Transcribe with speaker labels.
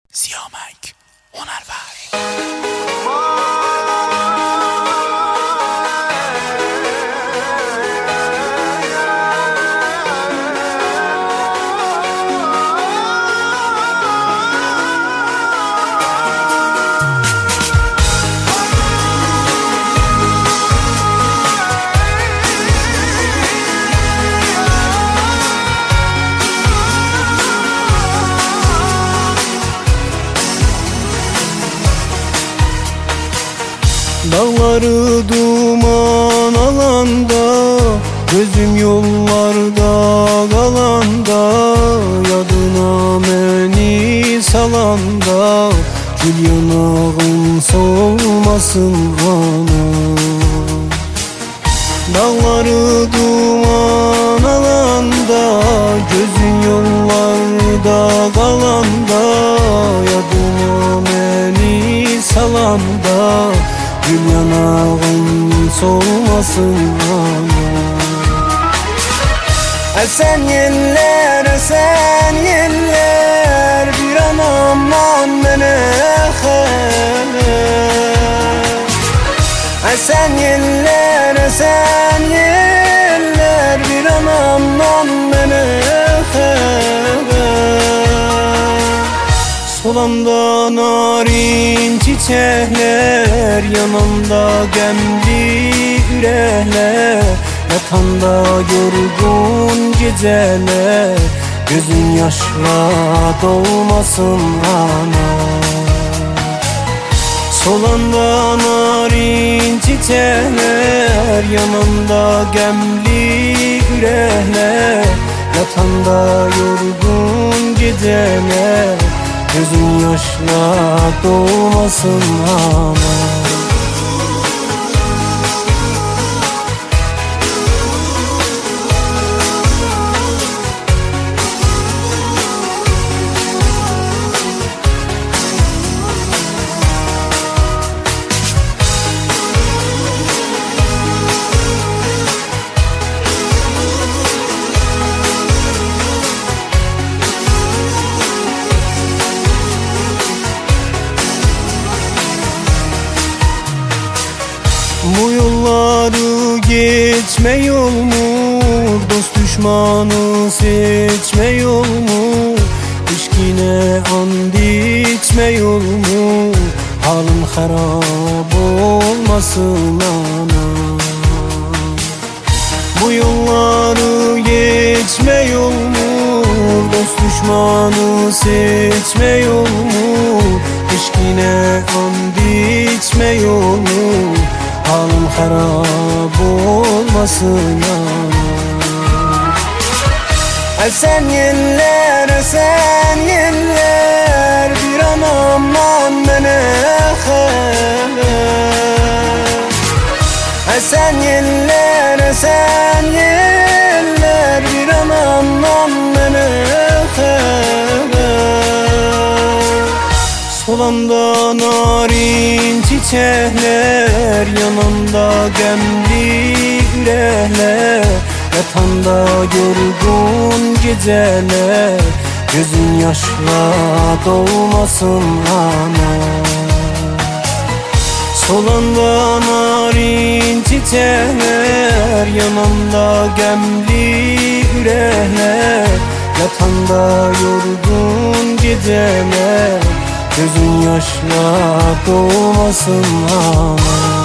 Speaker 1: Siyamek Honerver.
Speaker 2: Dağları duman alanda, gözüm yollarda kalanda, yadına beni salanda, gül yanağın solmasın ana. Dağları duman alanda, gözün yollarda kalanda, yadına beni salanda, gül yanağın solmasın ana. Esen yeller bir anamdan bana xəbər. Esen yeller bir anamdan bana xəbər. Solanda narin çiçekler, yanımda gemli ürəklər, yatanda yorgun geceler, gözün yaşla dolmasın ana. Solanda narin çiçekler, yanımda gemli ürəklər, yatanda yorgun geceler, gözün yaşla dolmasın ana. Bu yolları geçme yol mu? Dost düşmanı seçme yol mu? İşkine and içme yol mu? Halın harap olmasın ana. Bu yolları geçme yol mu? Dost düşmanı seçme yol mu? İşkine and içme yol mu? Halım harap olmasın ana. Esen yeller bir anamdan bana xəbər. Esen yeller bir anamdan bana xəbər. Solanda narin çiçekler, yanımda gemli ürəklər, yatanda yorgun geceler, gözün yaşla dolmasın ana. Solanda narin çiçekler, yanımda gemli ürəklər, yatanda yorgun geceler, gözün yaşla dolmasın ana.